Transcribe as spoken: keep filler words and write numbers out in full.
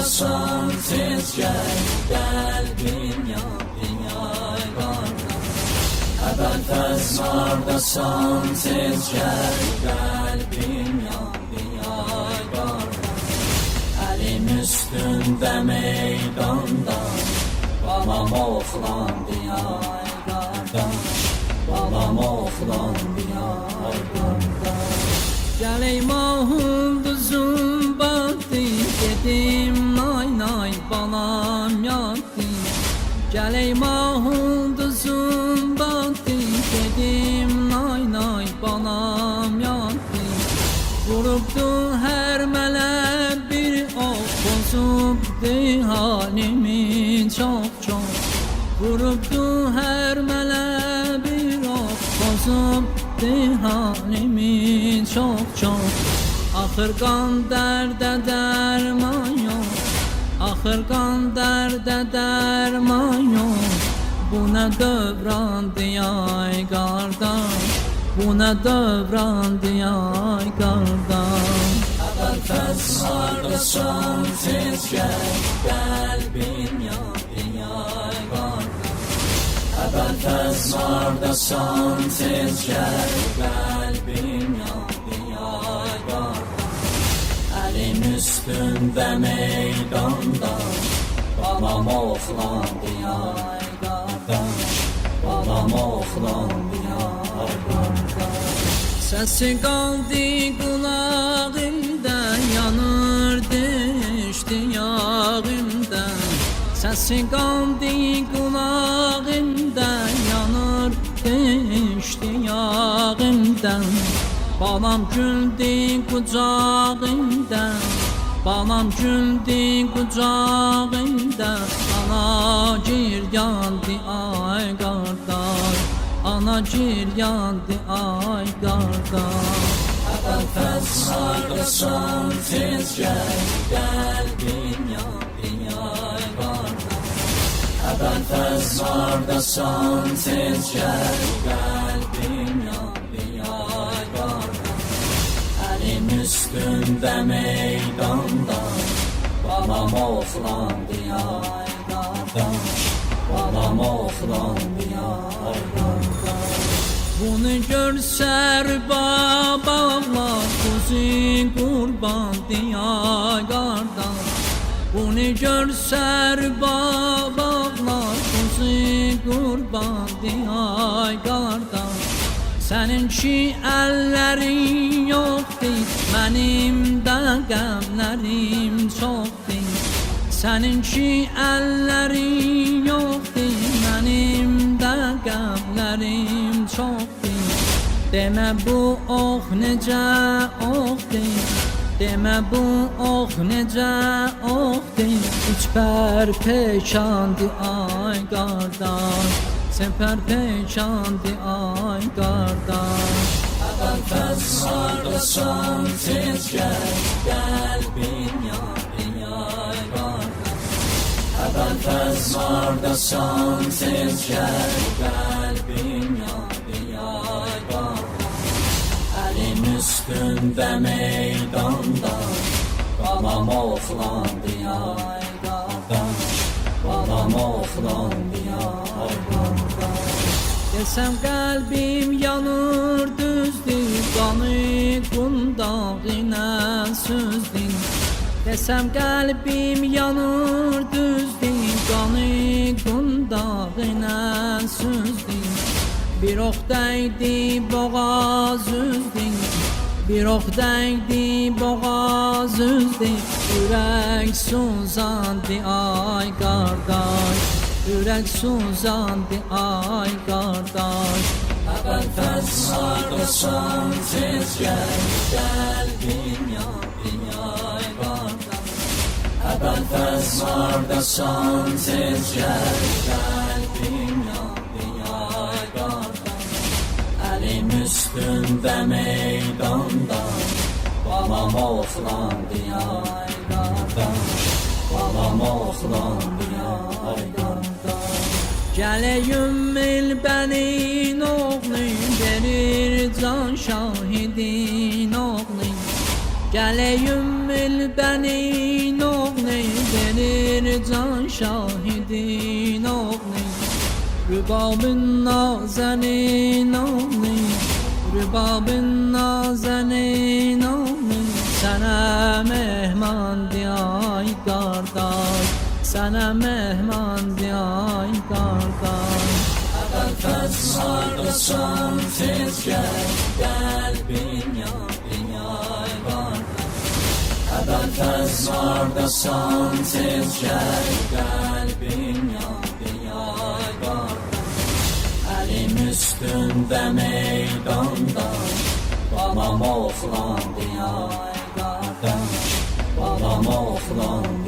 sardasan tez gel, qəlbim yandı yay qardaş. Əbəlfəz sardasan tez gel, qəlbim yandı yay qardaş. Əlim üstündə meydanda, balam oxlandı yay qardaş. Balam oxlandı yay qardaş. Gəl ey mahunduzum batdı, dedim nay nay balam yatdı. Gəl ey mahunduzum batdı, dedim nay nay balam yatdı. Vurubdu hər mələ bir ox, bozubdu halimi çox çox. Vurubdu hər mələ bir ox, bozubdu halimi çok çok. Axır qan dərdə dərman yox, axır qan dərdə dərman yox. Bu nə dövrandı yay qardaş, bu nə dövrandı yay qardaş. Əbəlfəz sardasan tez gəl, qəlbim yandı yay qardaş. Əbəlfəz sardasan tez gəl, qəlbim yandı yay qardaş. Əlim üstündə meydanda, balam oxlandı yay qardaş. Balam oxlandı yay qardaş. Səsi qaldı qulağımda, yanır düşdü yağımdan. Səsi qaldı qulağımda, yanır düşdü yağımdan. Balam güldü qucağımda, balam güldü qucağımda. Ana gir yandı ay qardaş, ana gir yandı ay qardaş. Əbəlfəz sardasan tez gəl, qəlbim yandı yay qardaş. Əbəlfəz sardasan tez gəl, qəlbim yandı yay qardaş. Əlim üstündə meydanda, balam oxlandı yay qardaş. Balam oxlandı yay qardaş. Bunu görsə babağlar, kuzu qurbandı yay qardaş. Bunu görsə babağlar, kuzu qurbandı yay qardaş. Səninki əllərin yoxdur, mənim də qəmlərim çoxdur. Səninki əllərin yoxdur, mənim də qəmlərim çoxdur. Demə bu ox necə oxdur, demə bu ox necə oxdur. Üç pər peşandı ay qardaş, sepər peşandı ay qardaş. Əbəlfəz sardasan tez gəl, qəlbim yandı yay qardaş. Əbəlfəz sardasan tez gəl, qəlbim yandı yay qardaş. Əlim üstündə meydanda, balam oxlandı yay qardaş. Balam oxlandı yay qardaş. Desəm qəlbim yanır düzdür, qanı qundağına sözdür. Desəm qəlbim yanır düzdür, qanı qundağına sözdür. Bir ox dəydi boğaz üzdür, bir ox dəydi boğaz üzdür. Ürək suzandı ay qardaş, ürək suzandı ay qardaş. Əbəlfəz sardasan tez gəl, qəlbim yandı yay qardaş. Əbəlfəz sardasan tez gəl, qəlbim yandı yay qardaş. Əlim üstündə meydanda, balam oxlandı yay qardaş. Balam oxlandı yay qardaş. Gələyim elbənin oğlu, verir can şahidin oğlu. Gələyim el bənin oğlu, verir can şahidin oğlu. Rübabın nazenin oğlu, rübabın nazenin oğlu. Sənə mehman diyay qardaş, sənə mehman diyay qardaş. Əvvəl fəzlardasan tez gəl, qəlbin yadın yay qardaş. Əvvəl fəzlardasan tez gəl, qəlbin yadın yay qardaş. Əlim üstündə meydanda, balam oxlandı yay qardaş, balam oxlandı.